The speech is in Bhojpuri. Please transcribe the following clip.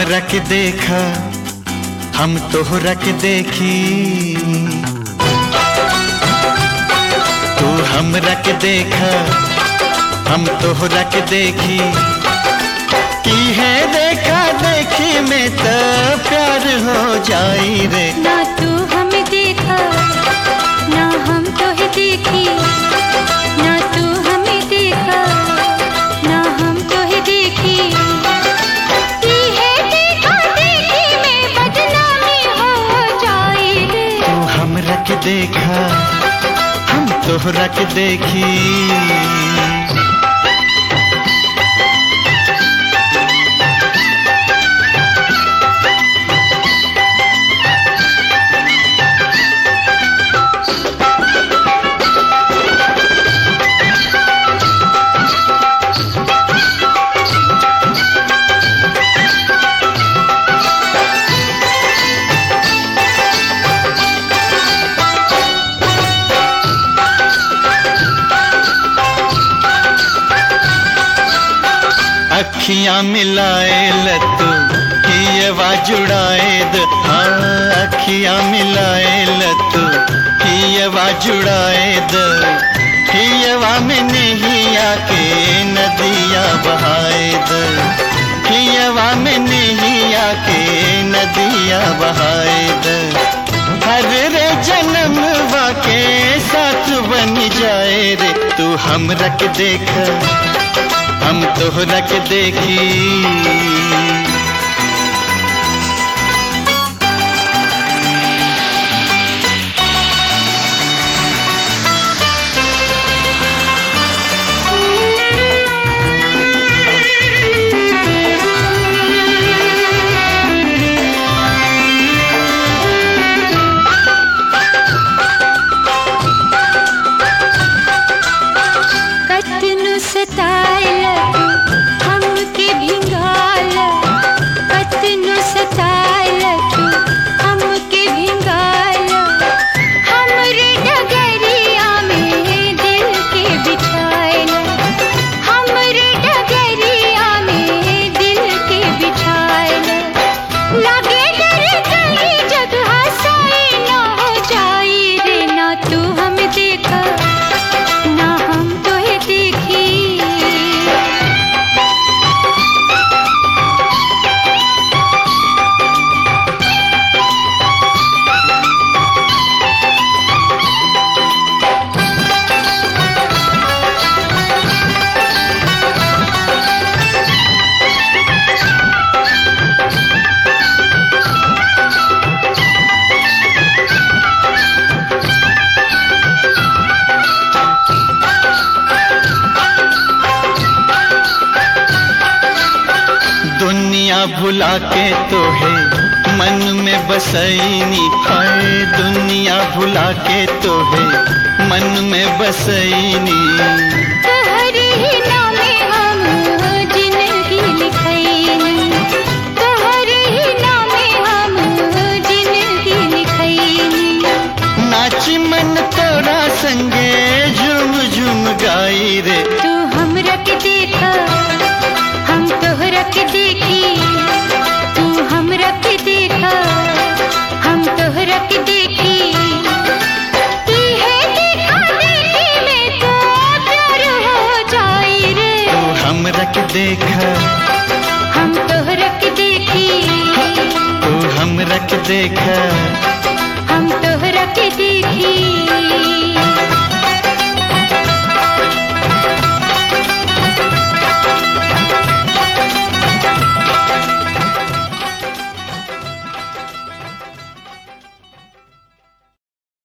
हमरा के देखा हम तोहरा के देखी, तू हमरा के देखा हम तोहरा के देखी, की है देखा देखी में तो प्यार हो जाई रे। ना तू हमें देखा ना हम तोहे देखी, ना तू हमें देखा ना हम तोहे देखी, की है देखा देखी में बदनामी हो जाई रे। तू हमरा के देखा हम तोहरा के देखी। अखियां मिलाए लतू हियवा जुड़ाए द, हाँ अखियां मिलाए लतू हियवा जुड़ाए द, हियवा में नैया के नदिया बहाए द, हियवा में नैया के नदिया बहाए द, हर रे जन्मवा के साथ बन जाए रे। तू हमरा के देखा हम तोहरा के देखी। कतनु सताए हमके भिंगाल, कतनु सताए हमके भिंगाल, हमरे डगरिया में दिल के बिछायल, हमरे डगरिया में दिल के बिछायल, लगे डर कहीं जगह साई न हो जाई रे। ना तू हमें देखा ना हम तोहे देखी, दुनिया भुला के तो है मन में बसैनी, हाय दुनिया भुला के तो है मन में बसैनी, तोहरे ही नामे हम जिंदगी लिखैनी, तोहरे ही नामे हम जिंदगी लिखैनी, नाची मन तोरा संगे झूम झूम गाई रे। तू हमरा के देखा हम तोहरा के देखी, तू हमरा के देखा हम तोहरा के देखी, की है देखा देखी में तो प्यार हो जाई रे। तू हमरा के देखा हम तोहरा के देखी, तू हमरा के देखा।